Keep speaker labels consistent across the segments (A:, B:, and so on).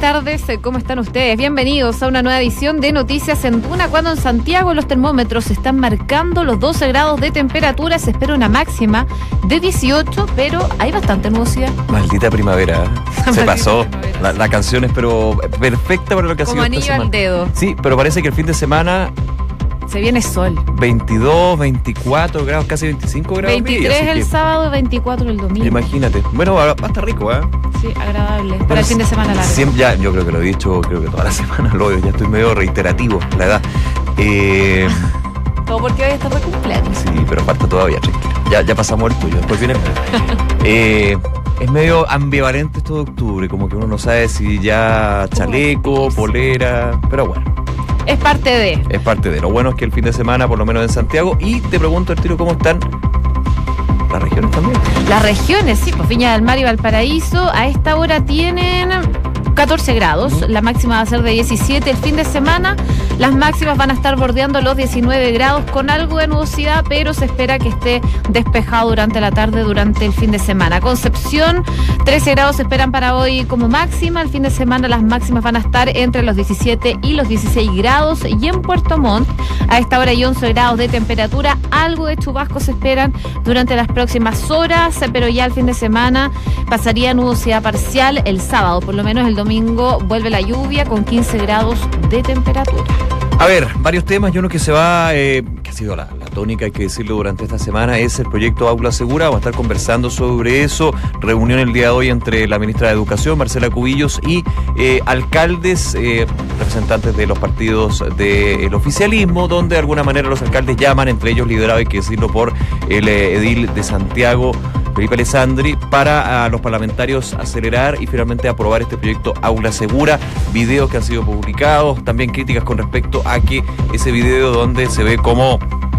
A: tardes, ¿cómo están ustedes? Bienvenidos a una nueva edición de Noticias en Duna, cuando en Santiago los termómetros están marcando los 12 grados de temperatura. Se espera una máxima de 18, pero hay bastante nubosidad.
B: Maldita primavera, se pasó. La canción es pero perfecta para lo que ha sido esta semana.
A: Como anillo al dedo.
B: Sí, pero parece que el fin de semana...
A: Se viene sol.
B: 22, 24 grados, casi 25 grados.
A: 23 el sábado, 24 el domingo.
B: Imagínate. Bueno, va a estar rico, ¿eh?
A: Sí, agradable. Para el fin de semana largo.
B: Siempre, ya, yo creo que lo he dicho, creo que toda la semana lo ya estoy medio reiterativo, la edad.
A: Todo porque hoy está de cumpleaños.
B: Sí, pero falta todavía, tranquilo. Ya pasamos el tuyo, después viene el es medio ambivalente esto de octubre, como que uno no sabe si ya chaleco, polera, pero bueno.
A: Es parte de.
B: Es parte de. Lo bueno es que el fin de semana, por lo menos en Santiago, y te pregunto al tiro cómo están las regiones también.
A: Las regiones, sí, pues Viña del Mar y Valparaíso a esta hora tienen 14 grados, la máxima va a ser de 17 el fin de semana, las máximas van a estar bordeando los 19 grados con algo de nubosidad, pero se espera que esté despejado durante la tarde, durante el fin de semana. Concepción, 13 grados se esperan para hoy como máxima, el fin de semana las máximas van a estar entre los 17 y los 16 grados, y en Puerto Montt a esta hora hay 11 grados de temperatura, algo de chubascos se esperan durante las próximas horas, pero ya el fin de semana pasaría nubosidad parcial el sábado, por lo menos el domingo vuelve la lluvia con 15 grados de temperatura.
B: A ver, varios temas y uno que se va, que ha sido la tónica, hay que decirlo, durante esta semana, es el proyecto Aula Segura. Vamos a estar conversando sobre eso. Reunión el día de hoy entre la ministra de Educación, Marcela Cubillos, y alcaldes, representantes de los partidos del oficialismo, donde de alguna manera los alcaldes llaman, entre ellos liderado, hay que decirlo, por el edil de Santiago, Felipe Alessandri, para a los parlamentarios acelerar y finalmente aprobar este proyecto Aula Segura. Videos que han sido publicados, también críticas con respecto a que ese video donde se ve como,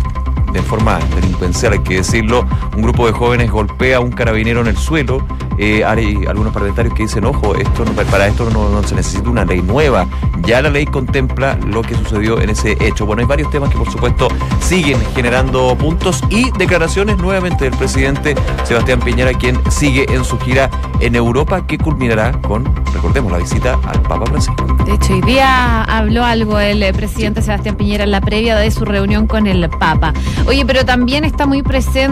B: de forma delincuencial hay que decirlo, un grupo de jóvenes golpea a un carabinero en el suelo. Hay algunos parlamentarios que dicen, ojo, para esto no se necesita una ley nueva, ya la ley contempla lo que sucedió en ese hecho. Bueno, hay varios temas que por supuesto siguen generando puntos y declaraciones nuevamente del presidente Sebastián Piñera, quien sigue en su gira en Europa, que culminará con, recordemos, la visita al Papa Francisco.
A: De hecho, hoy día habló algo el presidente Sebastián Piñera en la previa de su reunión con el Papa. Oye, pero también está muy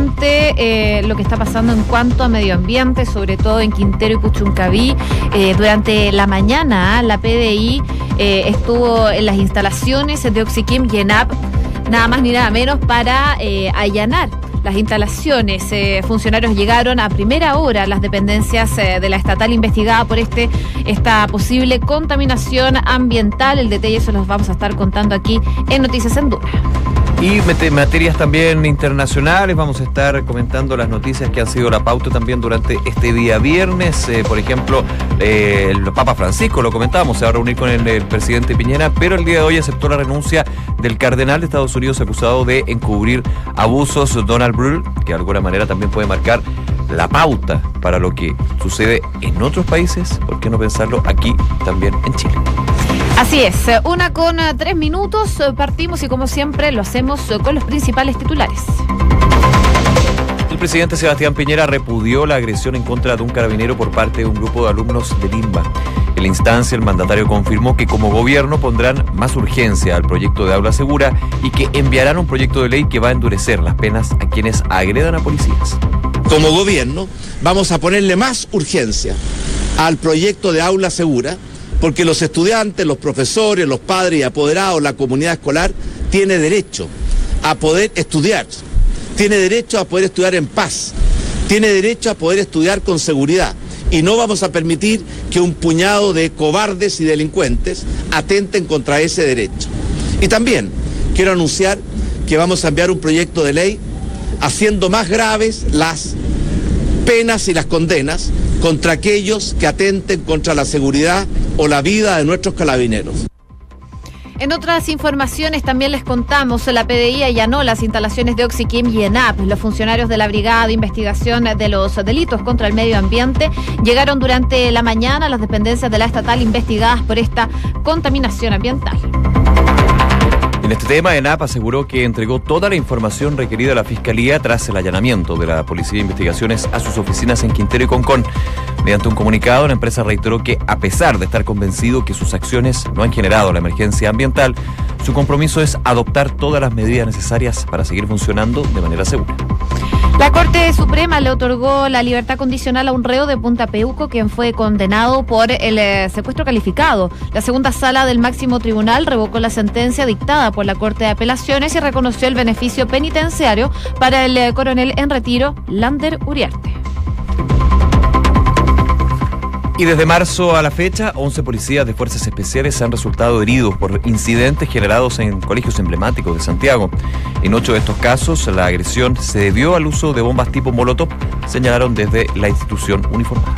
A: presente lo que está pasando en cuanto a medio ambiente, sobre todo en Quintero y Puchuncaví. Durante la mañana la PDI estuvo en las instalaciones de Oxychem y ENAP, nada más ni nada menos, para allanar las instalaciones. Funcionarios llegaron a primera hora a las dependencias de la estatal investigada por esta posible contaminación ambiental. El detalle se los vamos a estar contando aquí en Noticias en Duna.
B: Y materias también internacionales, vamos a estar comentando las noticias que han sido la pauta también durante este día viernes. Por ejemplo, el Papa Francisco, lo comentábamos, se va a reunir con el presidente Piñera, pero el día de hoy aceptó la renuncia del cardenal de Estados Unidos acusado de encubrir abusos, Donald Brühl, que de alguna manera también puede marcar la pauta para lo que sucede en otros países, ¿por qué no pensarlo aquí también en Chile?
A: Así es, 1:03, partimos y como siempre lo hacemos con los principales titulares.
B: El presidente Sebastián Piñera repudió la agresión en contra de un carabinero por parte de un grupo de alumnos de Limba. En la instancia, el mandatario confirmó que como gobierno pondrán más urgencia al proyecto de Aula Segura y que enviarán un proyecto de ley que va a endurecer las penas a quienes agredan a policías.
C: Como gobierno vamos a ponerle más urgencia al proyecto de Aula Segura, porque los estudiantes, los profesores, los padres y apoderados, la comunidad escolar tiene derecho a poder estudiar, tiene derecho a poder estudiar en paz, tiene derecho a poder estudiar con seguridad, y no vamos a permitir que un puñado de cobardes y delincuentes atenten contra ese derecho. Y también quiero anunciar que vamos a enviar un proyecto de ley haciendo más graves las penas y las condenas contra aquellos que atenten contra la seguridad o la vida de nuestros carabineros.
A: En otras informaciones también les contamos, la PDI allanó las instalaciones de Oxychem y ENAP. Los funcionarios de la Brigada de Investigación de los Delitos contra el Medio Ambiente llegaron durante la mañana a las dependencias de la estatal investigadas por esta contaminación ambiental.
B: En este tema, ENAP aseguró que entregó toda la información requerida a la Fiscalía tras el allanamiento de la Policía de Investigaciones a sus oficinas en Quintero y Concón. Mediante un comunicado, la empresa reiteró que, a pesar de estar convencido que sus acciones no han generado la emergencia ambiental, su compromiso es adoptar todas las medidas necesarias para seguir funcionando de manera segura.
A: La Corte Suprema le otorgó la libertad condicional a un reo de Punta Peuco, quien fue condenado por el secuestro calificado. La segunda sala del máximo tribunal revocó la sentencia dictada por la Corte de Apelaciones y reconoció el beneficio penitenciario para el coronel en retiro, Lander Uriarte.
B: Y desde marzo a la fecha, 11 policías de fuerzas especiales han resultado heridos por incidentes generados en colegios emblemáticos de Santiago. En 8 de estos casos, la agresión se debió al uso de bombas tipo Molotov, señalaron desde la institución uniformada.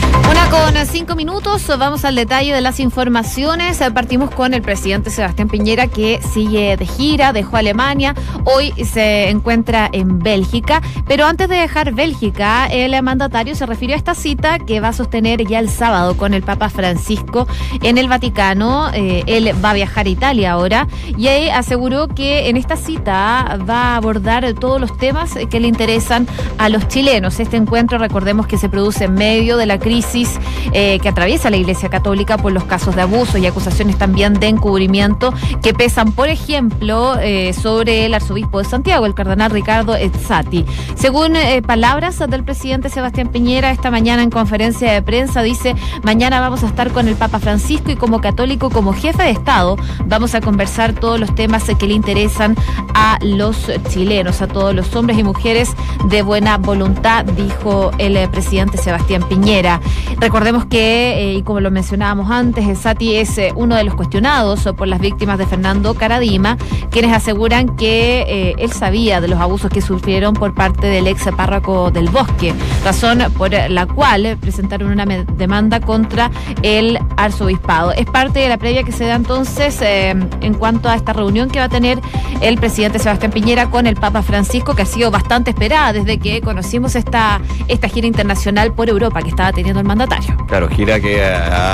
A: 1:05, vamos al detalle de las informaciones. Partimos con el presidente Sebastián Piñera, que sigue de gira, dejó Alemania, hoy se encuentra en Bélgica, pero antes de dejar Bélgica, el mandatario se refirió a esta cita que va a sostener ya el sábado con el Papa Francisco en el Vaticano. Él va a viajar a Italia ahora y ahí aseguró que en esta cita va a abordar todos los temas que le interesan a los chilenos. Este encuentro, recordemos que se produce en medio de la crisis que atraviesa la Iglesia Católica por los casos de abuso y acusaciones también de encubrimiento que pesan, por ejemplo, sobre el arzobispo de Santiago, el cardenal Ricardo Ezzati. Según palabras del presidente Sebastián Piñera, esta mañana en conferencia de prensa dice: mañana vamos a estar con el Papa Francisco y como católico, como jefe de Estado, vamos a conversar todos los temas que le interesan a los chilenos, a todos los hombres y mujeres de buena voluntad, dijo el presidente Sebastián Piñera. Recordemos que, y como lo mencionábamos antes, Ezzati es uno de los cuestionados por las víctimas de Fernando Caradima, quienes aseguran que él sabía de los abusos que sufrieron por parte del ex párroco del Bosque, razón por la cual presentaron una demanda contra el arzobispado. Es parte de la previa que se da entonces en cuanto a esta reunión que va a tener el presidente Sebastián Piñera con el Papa Francisco, que ha sido bastante esperada desde que conocimos esta gira internacional por Europa que estaba teniendo el mandatario.
B: Claro, gira que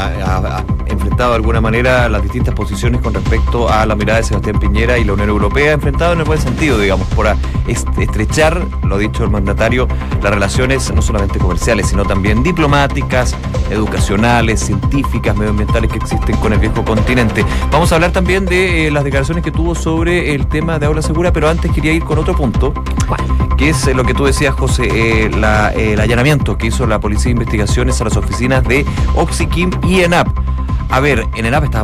B: ha enfrentado de alguna manera las distintas posiciones con respecto a la mirada de Sebastián Piñera y la Unión Europea, enfrentado en el buen sentido, digamos, por estrechar, lo ha dicho el mandatario, las relaciones no solamente comerciales, sino también diplomáticas, educacionales, científicas, medioambientales que existen con el viejo continente. Vamos a hablar también de las declaraciones que tuvo sobre el tema de Aula Segura, pero antes quería ir con otro punto.
A: ¿Cuál?
B: Que es lo que tú decías, José, el allanamiento que hizo la Policía de Investigaciones a las oficinas de Oxychem y ENAP. A ver, en ENAP estaban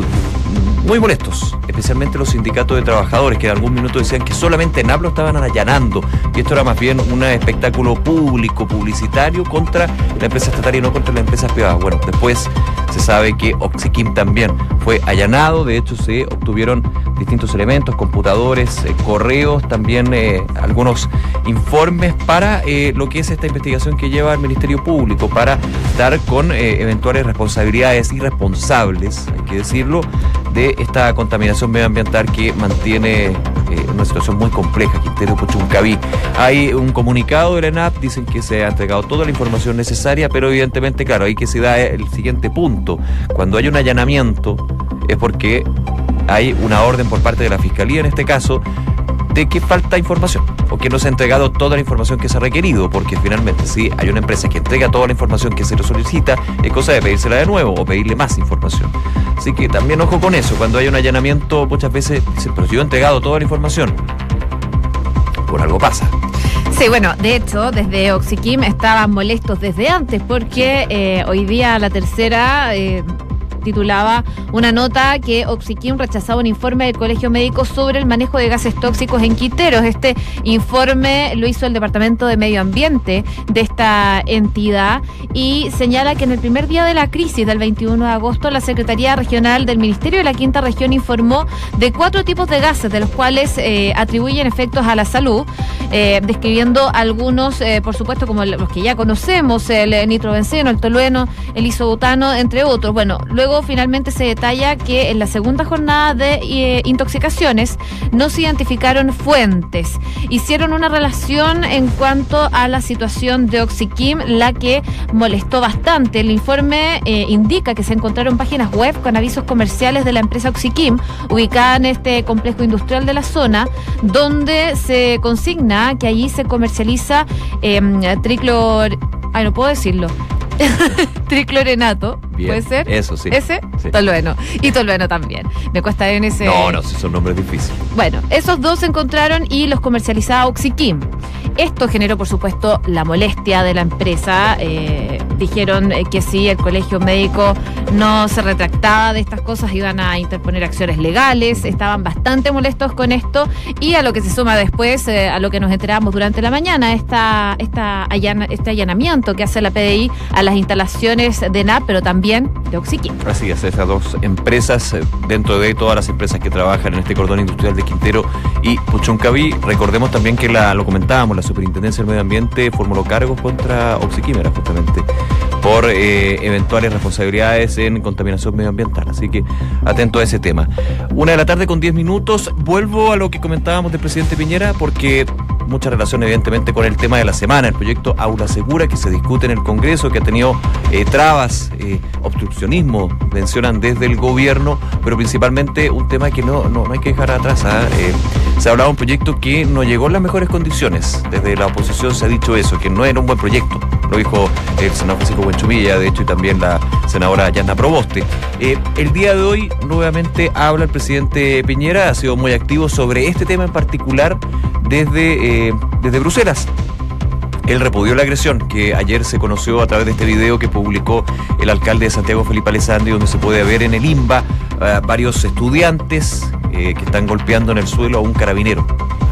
B: muy molestos, especialmente los sindicatos de trabajadores, que en algún minuto decían que solamente ENAP lo estaban allanando, y esto era más bien un espectáculo público, publicitario, contra la empresa estatal y no contra las empresas privadas. Bueno, después se sabe que Oxychem también fue allanado, de hecho se obtuvieron distintos elementos, computadores, correos, también algunos informes para lo que es esta investigación que lleva el Ministerio Público para dar con eventuales responsabilidades irresponsables, hay que decirlo, de esta contaminación medioambiental que mantiene una situación muy compleja, Quintero Puchuncaví. Hay un comunicado de la ENAP, dicen que se ha entregado toda la información necesaria, pero evidentemente, claro, ahí que se da el siguiente punto. Cuando hay un allanamiento es porque hay una orden por parte de la Fiscalía, en este caso, de que falta información o que no se ha entregado toda la información que se ha requerido, porque finalmente si hay una empresa que entrega toda la información que se le solicita, es cosa de pedírsela de nuevo o pedirle más información. Así que también ojo con eso, cuando hay un allanamiento muchas veces dicen, pero si yo he entregado toda la información, por algo pasa.
A: Sí, bueno, de hecho, desde Oxychem estaban molestos desde antes, porque hoy día La Tercera titulaba una nota que Oxychem rechazaba un informe del Colegio Médico sobre el manejo de gases tóxicos en Quinteros. Este informe lo hizo el Departamento de Medio Ambiente de esta entidad y señala que en el primer día de la crisis del 21 de agosto la Secretaría Regional del Ministerio de la Quinta Región informó de 4 tipos de gases, de los cuales atribuyen efectos a la salud, describiendo algunos, por supuesto, como los que ya conocemos, el nitrobenceno, el tolueno, el isobutano, entre otros. Bueno, luego finalmente se detalla que en la segunda jornada de intoxicaciones no se identificaron fuentes. Hicieron una relación en cuanto a la situación de Oxychem, la que molestó bastante. El informe indica que se encontraron páginas web con avisos comerciales de la empresa Oxychem, ubicada en este complejo industrial de la zona, donde se consigna que allí se comercializa no puedo decirlo, Triclorenato,
B: Bien,
A: ¿puede ser?
B: eso sí.
A: ¿Ese?
B: Sí.
A: Tolueno. Y tolueno también. Me cuesta en ese...
B: No, si son nombres difíciles.
A: Bueno, esos dos se encontraron y los comercializaba Oxiquim. Esto generó, por supuesto, la molestia de la empresa. Dijeron que si el colegio médico no se retractaba de estas cosas, iban a interponer acciones legales. Estaban bastante molestos con esto. Y a lo que se suma después, a lo que nos enteramos durante la mañana, este allanamiento que hace la PDI a las instalaciones de NAP, pero también de Oxiquim.
B: Así es, esas dos empresas, dentro de todas las empresas que trabajan en este cordón industrial de Quintero y Puchuncaví. Recordemos también que lo comentábamos, la Superintendencia del Medio Ambiente formuló cargos contra Oxiquim, era justamente por eventuales responsabilidades en contaminación medioambiental. Así que atento a ese tema. 1:10 p.m. Vuelvo a lo que comentábamos del presidente Piñera, porque mucha relación evidentemente con el tema de la semana, el proyecto Aula Segura, que se discute en el Congreso, que ha tenido trabas, obstruccionismo, mencionan desde el gobierno, pero principalmente un tema que no hay que dejar atrás. Se hablaba de un proyecto que no llegó en las mejores condiciones. Desde la oposición se ha dicho eso, que no era un buen proyecto. Lo dijo el senador Francisco Buenchumilla, de hecho, y también la senadora Yasna Proboste. El día de hoy nuevamente habla el presidente Piñera, ha sido muy activo sobre este tema en particular desde Bruselas. Él repudió la agresión que ayer se conoció a través de este video que publicó el alcalde de Santiago, Felipe Alessandri, donde se puede ver en el INBA varios estudiantes que están golpeando en el suelo a un carabinero.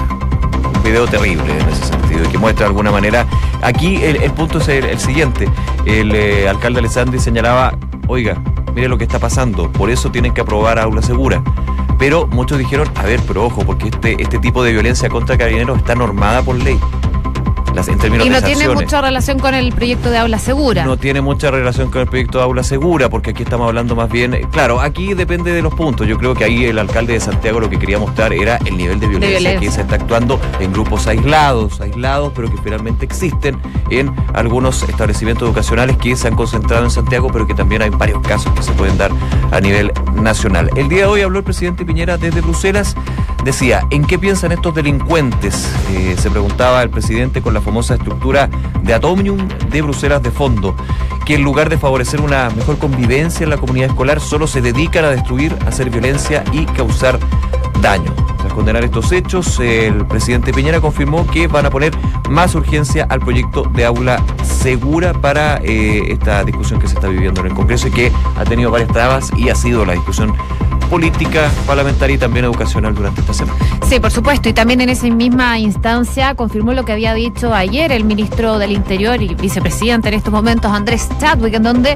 B: Un video terrible en ese sentido, y que muestra de alguna manera. Aquí el punto es el siguiente. El alcalde Alessandri señalaba, oiga, mire lo que está pasando, por eso tienen que aprobar Aula Segura. Pero muchos dijeron, a ver, pero ojo, porque este tipo de violencia contra carabineros está normada por ley. En términos
A: y no
B: de
A: tiene
B: sanciones.
A: mucha relación con el proyecto de Aula Segura.
B: No tiene mucha relación con el proyecto de Aula Segura, porque aquí estamos hablando más bien, claro, aquí depende de los puntos. Yo creo que ahí el alcalde de Santiago lo que quería mostrar era el nivel de violencia que se está actuando en grupos aislados, pero que finalmente existen en algunos establecimientos educacionales que se han concentrado en Santiago, pero que también hay varios casos que se pueden dar a nivel nacional. El día de hoy habló el presidente Piñera desde Bruselas. Decía, ¿en qué piensan estos delincuentes? Se preguntaba el presidente con la famosa estructura de Atomium de Bruselas de fondo, que en lugar de favorecer una mejor convivencia en la comunidad escolar, solo se dedican a destruir, a hacer violencia y causar daño. Tras condenar estos hechos, el presidente Piñera confirmó que van a poner más urgencia al proyecto de Aula Segura para esta discusión que se está viviendo en el Congreso y que ha tenido varias trabas y ha sido la discusión política, parlamentaria y también educacional durante esta semana.
A: Sí, por supuesto, y también en esa misma instancia confirmó lo que había dicho ayer el ministro del Interior y vicepresidente en estos momentos, Andrés Chadwick, en donde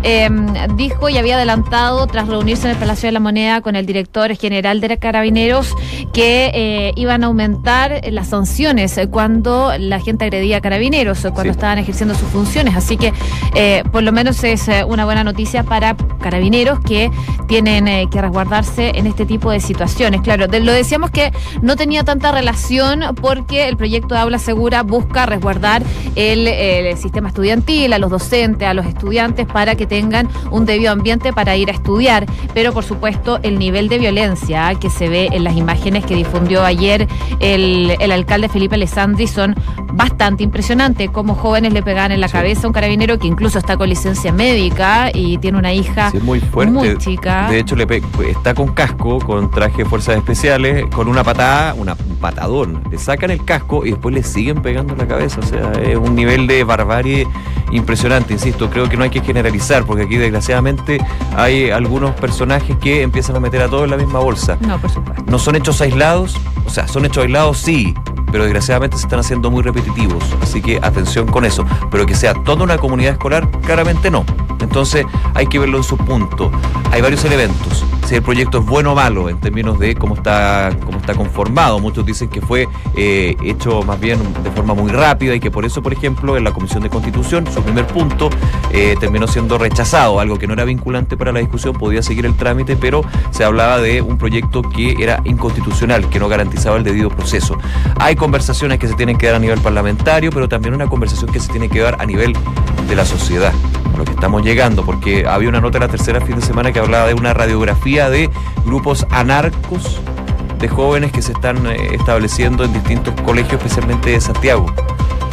A: dijo y había adelantado, tras reunirse en el Palacio de la Moneda con el director general de Carabineros, que iban a aumentar las sanciones cuando la gente agredía a carabineros, cuando estaban ejerciendo sus funciones. Así que por lo menos es una buena noticia para carabineros que tienen que resguardarse en este tipo de situaciones. Claro, lo decíamos que no tenía tanta relación porque el proyecto de Aula Segura busca resguardar el sistema estudiantil, a los docentes, a los estudiantes, para que tengan un debido ambiente para ir a estudiar. Pero por supuesto el nivel de violencia que se ve en las imágenes que difundió ayer el alcalde Felipe Alessandri son bastante impresionantes. Como jóvenes le pegan en la cabeza a un carabinero que incluso está con licencia médica y tiene una hija
B: muy fuerte,
A: muy chica.
B: De hecho está con casco, con traje de fuerzas especiales, con una patada, un patadón. Le sacan el casco y después le siguen pegando en la cabeza. O sea, es un nivel de barbarie impresionante. Insisto, creo que no hay que generalizar, porque aquí desgraciadamente hay algunos personajes que empiezan a meter a todos en la misma bolsa.
A: No, por supuesto.
B: No son hechos aislados, o sea, son hechos aislados sí, pero desgraciadamente se están haciendo muy repetitivos, así que atención con eso. Pero que sea toda una comunidad escolar, claramente no. Entonces hay que verlo en su punto. Hay varios elementos. Si el proyecto es bueno o malo en términos de cómo está conformado. Muchos dicen que fue hecho más bien de forma muy rápida y que por eso, por ejemplo, en la Comisión de Constitución, su primer punto terminó siendo rechazado, algo que no era vinculante para la discusión, podía seguir el trámite, pero se hablaba de un proyecto que era inconstitucional, que no garantizaba el debido proceso. Hay conversaciones que se tienen que dar a nivel parlamentario, pero también una conversación que se tiene que dar a nivel de la sociedad, a lo que estamos llegando, porque había una nota de La Tercera fin de semana que hablaba de una radiografía de grupos anarcos de jóvenes que se están estableciendo en distintos colegios, especialmente de Santiago.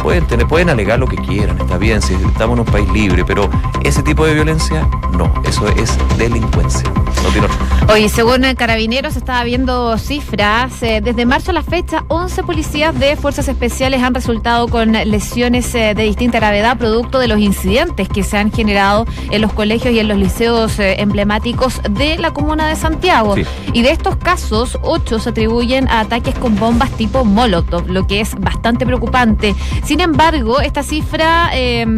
B: pueden alegar lo que quieran, está bien, si estamos en un país libre, pero ese tipo de violencia, no, eso es delincuencia. No tiene otro.
A: Hoy, según Carabineros, estaba viendo cifras. Desde marzo a la fecha, 11 policías de fuerzas especiales han resultado con lesiones de distinta gravedad, producto de los incidentes que se han generado en los colegios y en los liceos emblemáticos de la comuna de Santiago.
B: Sí.
A: Y de estos casos, 8 se atribuyen a ataques con bombas tipo Molotov, lo que es bastante preocupante. Sin embargo, esta cifra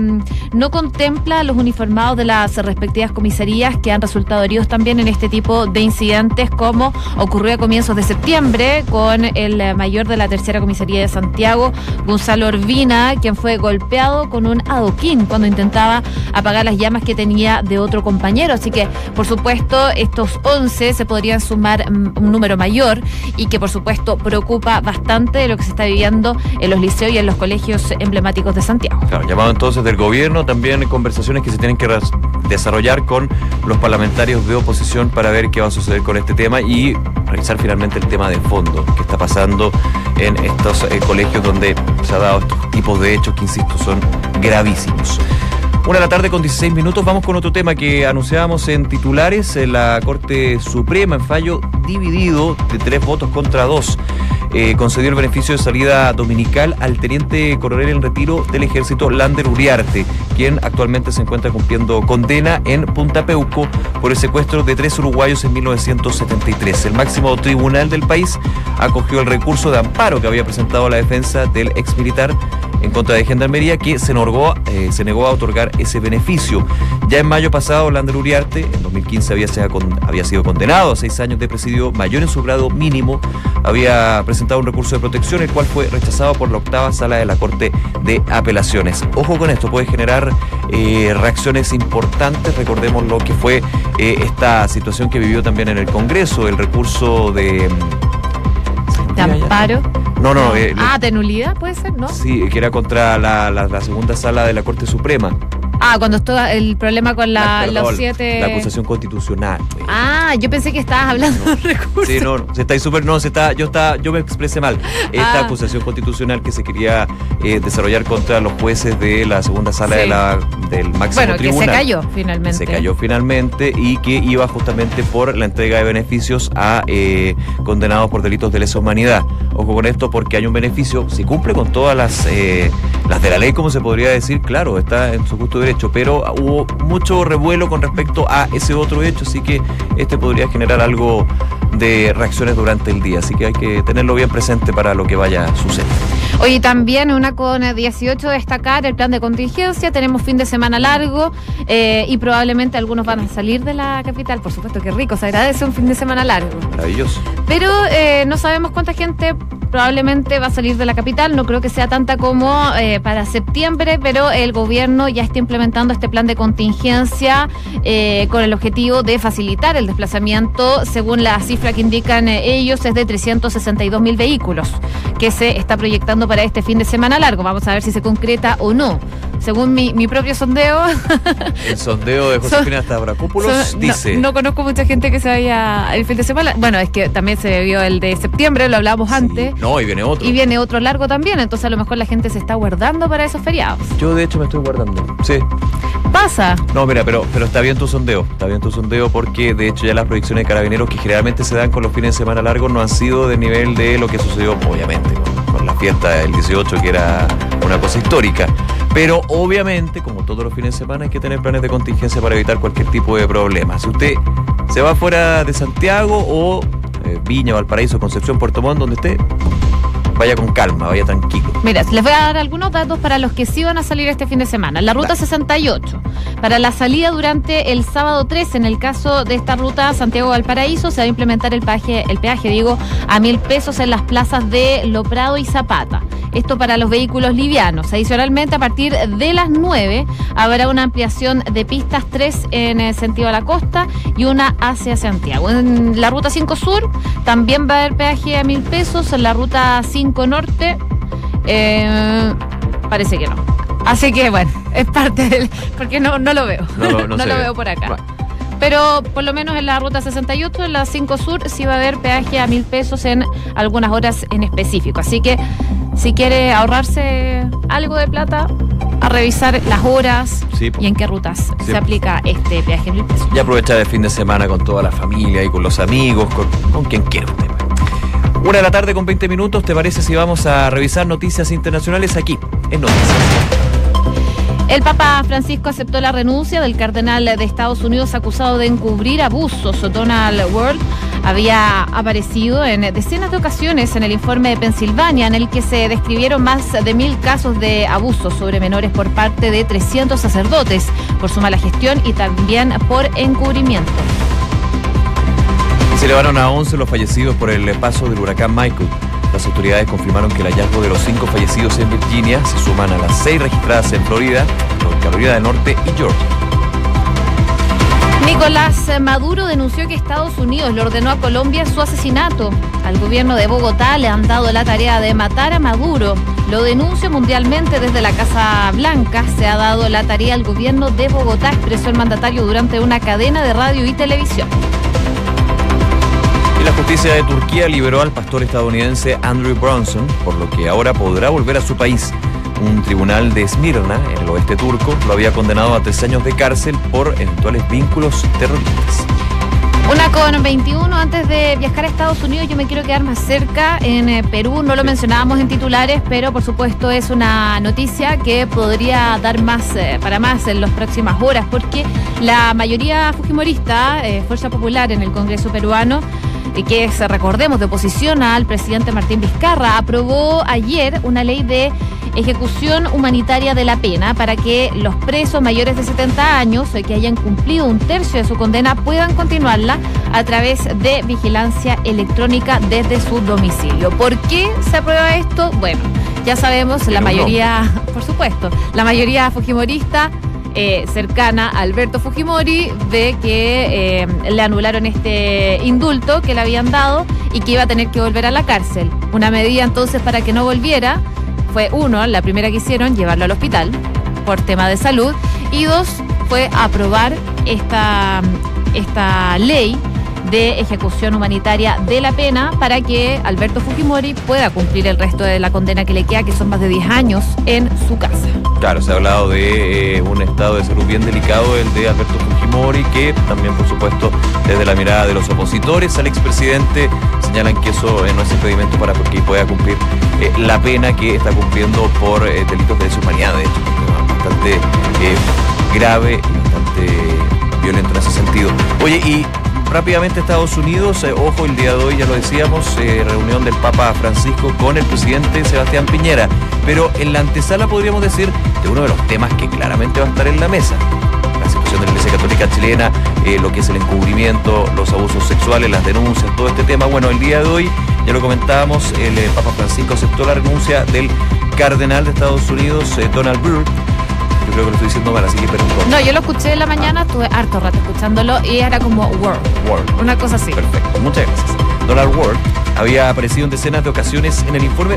A: no contempla a los uniformados de las respectivas comisarías que han resultado heridos también en este tipo de incidentes, como ocurrió a comienzos de septiembre con el mayor de la tercera comisaría de Santiago, Gonzalo Urbina, quien fue golpeado con un adoquín cuando intentaba apagar las llamas que tenía de otro compañero. Así que, por supuesto, estos 11 se podrían sumar un número mayor y que, por supuesto, preocupa bastante de lo que se está viviendo en los liceos y en los colegios emblemáticos de Santiago.
B: Claro, llamado entonces del gobierno, también conversaciones que se tienen que desarrollar con los parlamentarios de oposición para ver qué va a suceder con este tema y revisar finalmente el tema de fondo que está pasando en estos colegios donde se ha dado estos tipos de hechos que, insisto, son gravísimos. 1:16 p.m. Vamos con otro tema que anunciábamos en titulares. La Corte Suprema, en fallo dividido de 3 votos contra 2, concedió el beneficio de salida dominical al teniente coronel en retiro del ejército Lander Uriarte, quien actualmente se encuentra cumpliendo condena en Punta Peuco por el secuestro de 3 uruguayos en 1973. El máximo tribunal del país acogió el recurso de amparo que había presentado la defensa del exmilitar en contra de Gendarmería, que se negó a otorgar ese beneficio. Ya en mayo pasado, Lander Uriarte, en 2015, había sido condenado a 6 años de presidio mayor en su grado mínimo. Había presentado un recurso de protección, el cual fue rechazado por la 8ª Sala de la Corte de Apelaciones. Ojo con esto, puede generar reacciones importantes. Recordemos lo que fue esta situación que vivió también en el Congreso, el recurso de
A: amparo.
B: No.
A: ¿De nulidad puede ser, no?
B: Sí, que era contra la 2ª Sala de la Corte Suprema.
A: Cuando estuvo el problema con los 7...
B: La acusación constitucional.
A: Yo pensé que estabas hablando de recursos.
B: Sí, yo me expresé mal. Esta acusación constitucional que se quería desarrollar contra los jueces de la 2ª Sala del máximo tribunal.
A: Que se cayó finalmente.
B: Se cayó finalmente y que iba justamente por la entrega de beneficios a condenados por delitos de lesa humanidad. Ojo con esto, porque hay un beneficio, si cumple con todas las de la ley, como se podría decir, claro, está en su justo derecho, pero hubo mucho revuelo con respecto a ese otro hecho, así que este podría generar algo de reacciones durante el día, así que hay que tenerlo bien presente para lo que vaya a suceder.
A: Hoy también una con 18 destacar el plan de contingencia. Tenemos fin de semana largo y probablemente algunos van a salir de la capital. Por supuesto, que rico, se agradece un fin de semana largo.
B: Maravilloso.
A: Pero no sabemos cuánta gente probablemente va a salir de la capital. No creo que sea tanta como para septiembre, pero el gobierno ya está implementando este plan de contingencia con el objetivo de facilitar el desplazamiento. Según la cifra que indican ellos, es de 362.000 vehículos que se está proyectando para este fin de semana largo. Vamos a ver si se concreta o no. Según mi propio sondeo...
B: El sondeo de Josefina Stavrakopoulos dice...
A: No conozco mucha gente que se vaya el fin de semana. Bueno, es que también se vio el de septiembre, lo hablábamos antes.
B: No, y viene otro.
A: Y viene otro largo también, entonces a lo mejor la gente se está guardando para esos feriados.
B: Yo, de hecho, me estoy guardando. Sí.
A: ¿Pasa?
B: No, mira, pero está bien tu sondeo. Está bien tu sondeo porque, de hecho, ya las proyecciones de Carabineros que generalmente se dan con los fines de semana largos no han sido del nivel de lo que sucedió, obviamente, con la fiesta del 18, que era una cosa histórica. Pero obviamente, como todos los fines de semana, hay que tener planes de contingencia para evitar cualquier tipo de problema. Si usted se va fuera de Santiago o Viña, Valparaíso, Concepción, Puerto Montt, donde esté, vaya con calma, vaya tranquilo.
A: Mira, les voy a dar algunos datos para los que sí van a salir este fin de semana. La ruta 68, para la salida durante el sábado 13, en el caso de esta ruta Santiago-Valparaíso, se va a implementar el peaje, a 1.000 pesos en las plazas de Lo Prado y Zapata. Esto para los vehículos livianos. Adicionalmente, a partir de las 9 habrá una ampliación de pistas, 3 en el sentido de la costa y una hacia Santiago. En la ruta 5 Sur también va a haber peaje a 1.000 pesos. En la ruta 5 Norte parece que no. Así que bueno, es parte del... porque no lo veo. No lo veo por acá. Bueno. Pero por lo menos en la ruta 68, en la 5 Sur, sí va a haber peaje a 1.000 pesos en algunas horas en específico. Así que si quiere ahorrarse algo de plata, a revisar las horas y en qué rutas se aplica este peaje en 1.000 pesos.
B: Y aprovechar el fin de semana con toda la familia y con los amigos, con quien quiera usted. 1:00 con 20 minutos, ¿te parece si vamos a revisar noticias internacionales aquí en Noticias?
A: El Papa Francisco aceptó la renuncia del cardenal de Estados Unidos acusado de encubrir abusos. Donald Ward había aparecido en decenas de ocasiones en el informe de Pensilvania, en el que se describieron más de 1.000 casos de abusos sobre menores por parte de 300 sacerdotes, por su mala gestión y también por encubrimiento.
B: Se elevaron a 11 los fallecidos por el paso del huracán Michael. Las autoridades confirmaron que el hallazgo de los 5 fallecidos en Virginia se suman a las 6 registradas en Florida, Carolina del Norte y Georgia.
A: Nicolás Maduro denunció que Estados Unidos le ordenó a Colombia su asesinato. Al gobierno de Bogotá le han dado la tarea de matar a Maduro. Lo denuncio mundialmente desde la Casa Blanca. Se ha dado la tarea al gobierno de Bogotá, expresó el mandatario durante una cadena de radio y televisión.
B: La justicia de Turquía liberó al pastor estadounidense Andrew Brunson, por lo que ahora podrá volver a su país. Un tribunal de Esmirna, en el oeste turco, lo había condenado a 3 años de cárcel por eventuales vínculos terroristas.
A: 1:21, antes de viajar a Estados Unidos, yo me quiero quedar más cerca en Perú. No lo mencionábamos en titulares, pero por supuesto es una noticia que podría dar más para más en las próximas horas, porque la mayoría fujimorista, Fuerza Popular en el Congreso peruano, que es, recordemos, de oposición al presidente Martín Vizcarra, aprobó ayer una ley de ejecución humanitaria de la pena para que los presos mayores de 70 años que hayan cumplido 1/3 de su condena puedan continuarla a través de vigilancia electrónica desde su domicilio. ¿Por qué se aprueba esto? Bueno, ya sabemos, la mayoría, por supuesto, la mayoría fujimorista cercana a Alberto Fujimori ve que le anularon este indulto que le habían dado y que iba a tener que volver a la cárcel. Una medida entonces para que no volviera fue, 1, la primera que hicieron, llevarlo al hospital por tema de salud, y 2, fue aprobar esta ley de ejecución humanitaria de la pena para que Alberto Fujimori pueda cumplir el resto de la condena que le queda, que son más de 10 años, en su casa.
B: Claro, se ha hablado de un estado de salud bien delicado, el de Alberto Fujimori, que también, por supuesto, desde la mirada de los opositores al expresidente, señalan que eso no es impedimento para que pueda cumplir la pena que está cumpliendo por delitos de deshumanidad, de hecho, bastante grave y bastante violento en ese sentido. Oye, y rápidamente Estados Unidos, ojo, el día de hoy ya lo decíamos, reunión del Papa Francisco con el presidente Sebastián Piñera, pero en la antesala podríamos decir de uno de los temas que claramente va a estar en la mesa: la situación de la Iglesia Católica chilena, lo que es el encubrimiento, los abusos sexuales, las denuncias, todo este tema. Bueno, el día de hoy, ya lo comentábamos, el Papa Francisco aceptó la renuncia del cardenal de Estados Unidos, Donald Ward. Yo creo que lo estoy diciendo mal, así que perdón.
A: No, yo lo escuché en la mañana, estuve harto rato escuchándolo y era como Ward. Una cosa así.
B: Perfecto, muchas gracias. Donald Ward había aparecido en decenas de ocasiones en el informe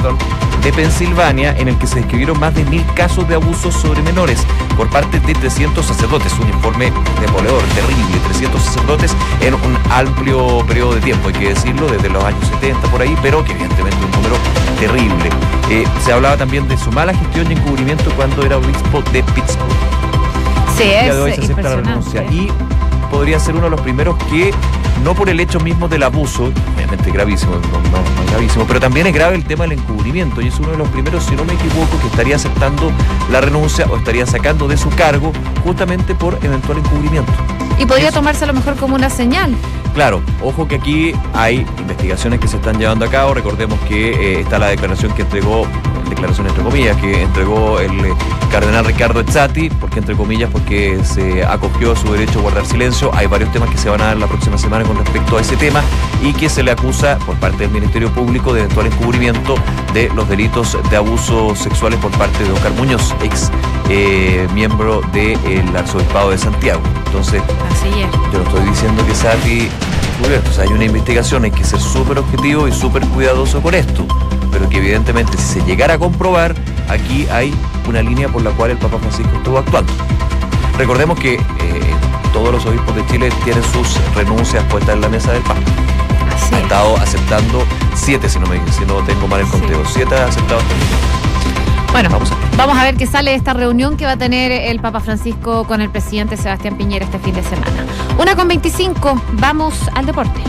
B: de Pensilvania, en el que se describieron más de 1.000 casos de abusos sobre menores por parte de 300 sacerdotes. Un informe demoledor, terrible, 300 sacerdotes en un amplio periodo de tiempo, hay que decirlo, desde los años 70 por ahí, pero que evidentemente un número terrible. Se hablaba también de su mala gestión y encubrimiento cuando era obispo de Pittsburgh.
A: Sí, es
B: impresionante. La renuncia y podría ser uno de los primeros que, no por el hecho mismo del abuso, obviamente gravísimo, no gravísimo, pero también es grave el tema del encubrimiento, y es uno de los primeros, si no me equivoco, que estaría aceptando la renuncia o estaría sacando de su cargo justamente por eventual encubrimiento.
A: Y podría tomarse a lo mejor como una señal.
B: Claro, ojo que aquí hay investigaciones que se están llevando a cabo. Recordemos que está la declaración que entregó, declaración entre comillas, que entregó el cardenal Riccardo Ezzati, porque entre comillas, porque se acogió a su derecho a guardar silencio. Hay varios temas que se van a dar la próxima semana con respecto a ese tema, y que se le acusa por parte del Ministerio Público de eventual encubrimiento de los delitos de abusos sexuales por parte de Oscar Muñoz, ex miembro del Arzobispado de Santiago. Entonces,
A: así es.
B: Yo no estoy diciendo que Ezzati encubierto, o sea, hay una investigación, hay que ser súper objetivo y súper cuidadoso con esto, pero que evidentemente, si se llegara a comprobar, aquí hay una línea por la cual el Papa Francisco estuvo actuando. Recordemos que todos los obispos de Chile tienen sus renuncias puestas en la mesa del Papa.
A: Sí.
B: Ha estado aceptando 7, si no tengo mal el conteo. 7 ha aceptado.
A: Bueno, vamos a ver qué sale de esta reunión que va a tener el Papa Francisco con el presidente Sebastián Piñera este fin de semana. 1:25, vamos al deporte.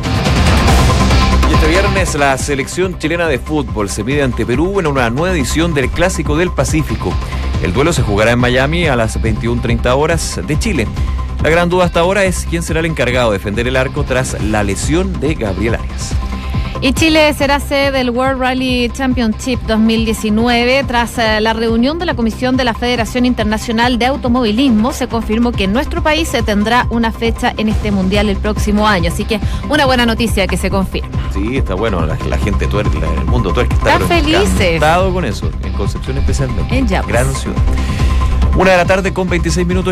B: Y este viernes la selección chilena de fútbol se mide ante Perú en una nueva edición del Clásico del Pacífico. El duelo se jugará en Miami a las 21:30 horas de Chile. La gran duda hasta ahora es quién será el encargado de defender el arco tras la lesión de Gabriel Arias.
A: Y Chile será sede del World Rally Championship 2019. Tras la reunión de la Comisión de la Federación Internacional de Automovilismo, se confirmó que en nuestro país se tendrá una fecha en este mundial el próximo año. Así que una buena noticia que se confirma.
B: Sí, está bueno. La gente tuerca, el mundo tuerca está
A: felices.
B: Encantado con eso. En Concepción especialmente.
A: En Yapos.
B: Gran ciudad. 1 de la tarde con 26 minutos.